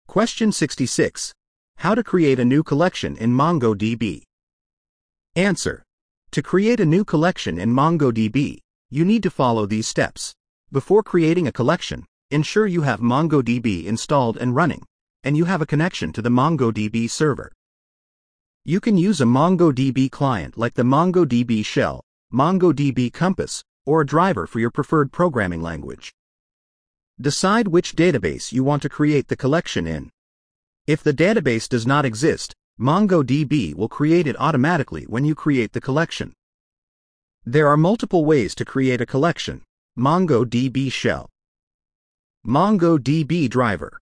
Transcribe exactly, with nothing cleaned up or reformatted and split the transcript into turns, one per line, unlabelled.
Question sixty-six. How to create a new collection in MongoDB. Answer. To create a new collection in MongoDB, you need to follow these steps. Before creating a collection, ensure you have MongoDB installed and running, and you have a connection to the MongoDB server. You can use a MongoDB client like the MongoDB Shell, MongoDB Compass, or a driver for your preferred programming language. Decide which database you want to create the collection in. If the database does not exist, MongoDB will create it automatically when you create the collection. There are multiple ways to create a collection. MongoDB Shell, MongoDB Driver,